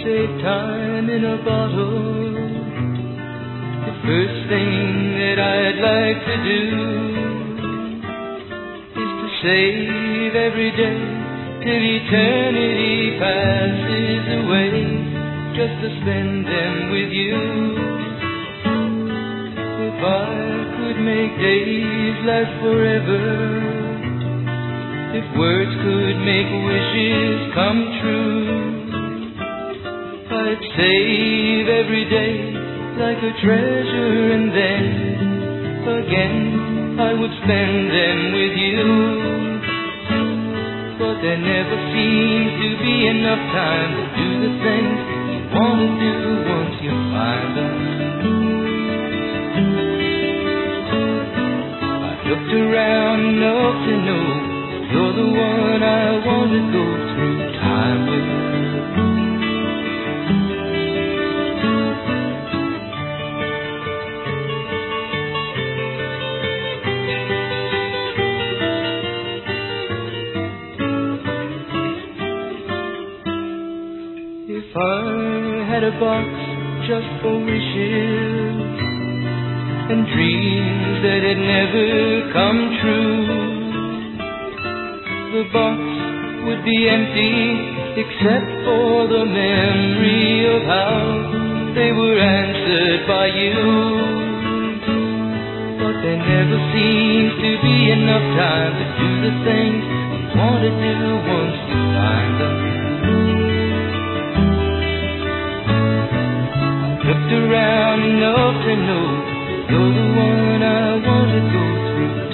save time in a bottle. The first thing that I'd like to do is to save every day till eternity passes away, just to spend them with you. If I could make days last forever, if words could make wishes come true, I'd save every day like a treasure, and then again I would spend them with you. But there never seems to be enough time to do the things you want to do once you find them. I've looked around enough to know you're the one I want to go through time with. If I had a box just for wishes and dreams that had never come true, the box would be empty except for the memory of how they were answered by you. But there never seems to be enough time to do the things you want to do once you find them. Looked around enough to know you're the one I want to go through